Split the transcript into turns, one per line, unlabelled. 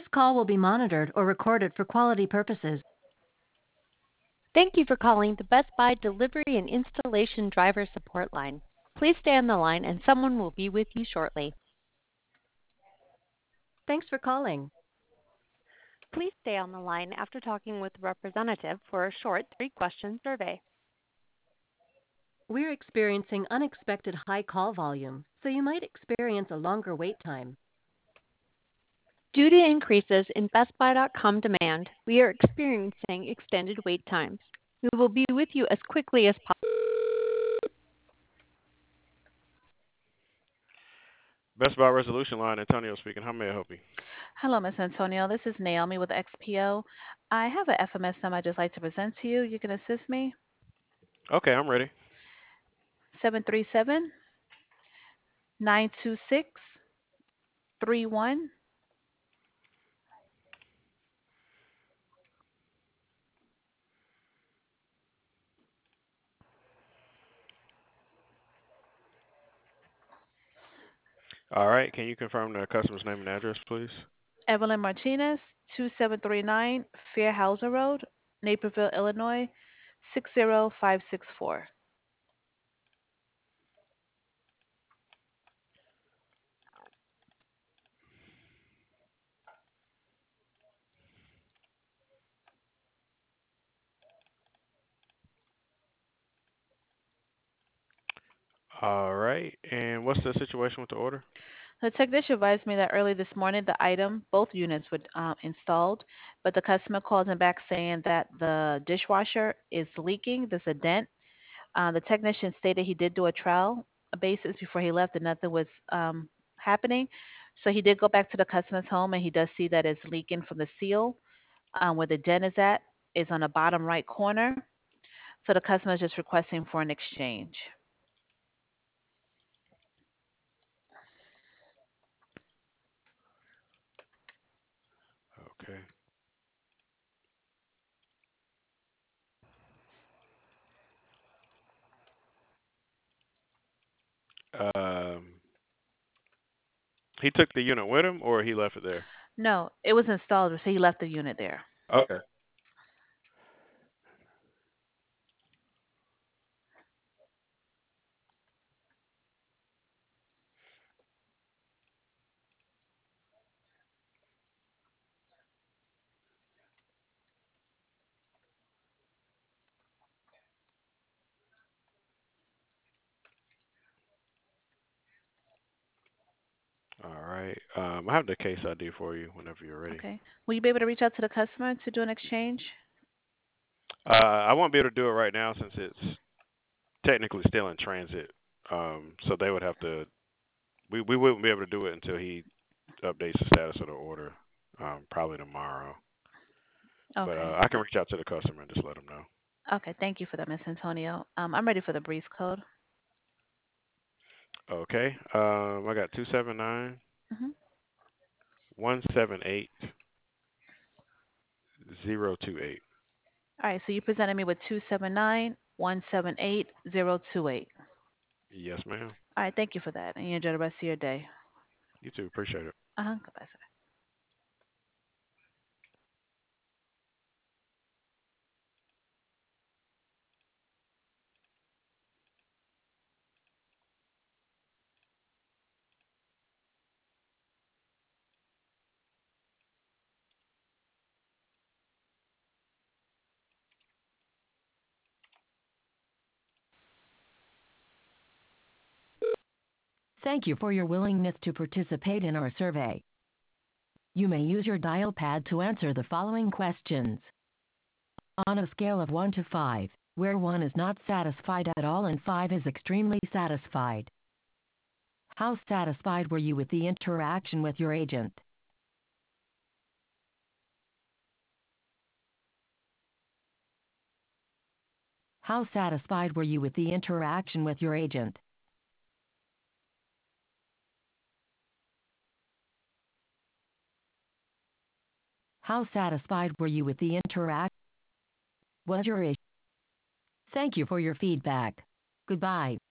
call will be monitored or recorded for quality purposes.
Thank you for calling the Best Buy Delivery and Installation Driver Support Line. Please stay on the line and someone will be with you shortly.
Thanks for calling.
Please stay on the line after talking with a representative for a short 3-question survey.
We're experiencing unexpected high call volume, so you might experience a longer wait time.
Due to increases in BestBuy.com demand, we are experiencing extended wait times. We will be with you as quickly as possible.
Best Buy Resolution Line, Antonio speaking. How may I help you?
Hello, Miss Antonio. This is Naomi with XPO. I have a FMS number I'd just like to present to you. You can assist me.
Okay, I'm ready.
737-926-31.
All right, can you confirm the customer's name and address, please?
Evelyn Martinez, 2739 Fairhauser Road, Naperville, Illinois, 60564.
All right, and what's the situation with the order?
The technician advised me that early this morning the item, both units were installed, but the customer called him back saying that the dishwasher is leaking. There's a dent. The technician stated he did do a trial basis before he left and nothing was happening. So he did go back to the customer's home and he does see that it's leaking from the seal. Where the dent is on the bottom right corner. So the customer is just requesting for an exchange.
Okay. Um, he took the unit with him, or he left it there?
No, it was installed, so he left the unit there.
Okay. All right. I have the case ID for you whenever you're ready.
Okay. Will you be able to reach out to the customer to do an exchange?
I won't be able to do it right now since it's technically still in transit. So they would have to. We wouldn't be able to do it until he updates the status of the order, probably tomorrow. But
Okay.
I can reach out to the customer and just let them know.
Okay. Thank you for that, Miss Antonio. I'm ready for the brief code.
Okay. I got 279
Hmm.
178 028.
All right. So you presented me with 279-178-028.
Yes, ma'am.
All right. Thank you for that. And you enjoy the rest of your day.
You too. Appreciate it.
Goodbye, sir.
Thank you for your willingness to participate in our survey. You may use your dial pad to answer the following questions. On a scale of 1 to 5, where 1 is not satisfied at all and 5 is extremely satisfied, how satisfied were you with the interaction with your agent? How satisfied were you with the interaction with your agent? How satisfied were you with the interaction? Was your issue? Thank you for your feedback. Goodbye.